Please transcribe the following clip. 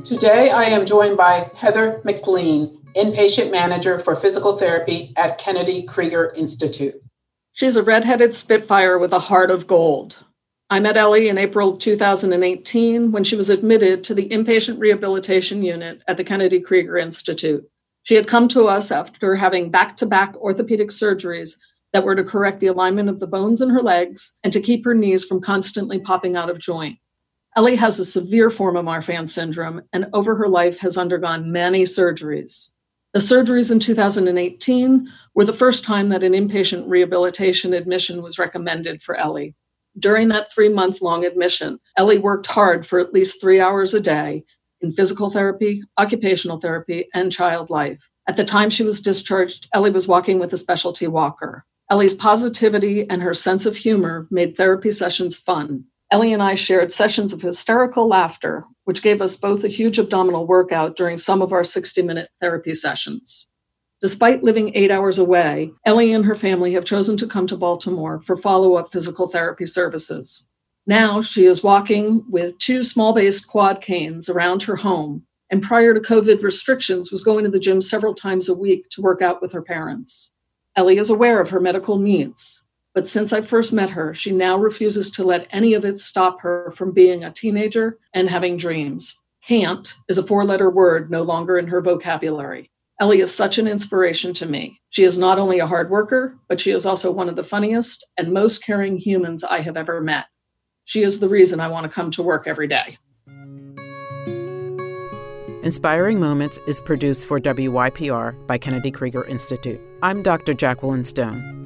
Today, I am joined by Heather McLean, Inpatient Manager for Physical Therapy at Kennedy Krieger Institute. She's a redheaded spitfire with a heart of gold. I met Ellie in April 2018 when she was admitted to the Inpatient Rehabilitation Unit at the Kennedy Krieger Institute. She had come to us after having back-to-back orthopedic surgeries that were to correct the alignment of the bones in her legs and to keep her knees from constantly popping out of joint. Ellie has a severe form of Marfan syndrome and over her life has undergone many surgeries. The surgeries in 2018 were the first time that an inpatient rehabilitation admission was recommended for Ellie. During that 3-month-long admission, Ellie worked hard for at least 3 hours a day in physical therapy, occupational therapy, and child life. At the time she was discharged, Ellie was walking with a specialty walker. Ellie's positivity and her sense of humor made therapy sessions fun. Ellie and I shared sessions of hysterical laughter, which gave us both a huge abdominal workout during some of our 60-minute therapy sessions. Despite living 8 hours away, Ellie and her family have chosen to come to Baltimore for follow-up physical therapy services. Now she is walking with 2 small-based quad canes around her home, and prior to COVID restrictions was going to the gym several times a week to work out with her parents. Ellie is aware of her medical needs, but since I first met her, she now refuses to let any of it stop her from being a teenager and having dreams. Can't is a 4-letter word no longer in her vocabulary. Ellie is such an inspiration to me. She is not only a hard worker, but she is also one of the funniest and most caring humans I have ever met. She is the reason I want to come to work every day. Inspiring Moments is produced for WYPR by Kennedy Krieger Institute. I'm Dr. Jacqueline Stone.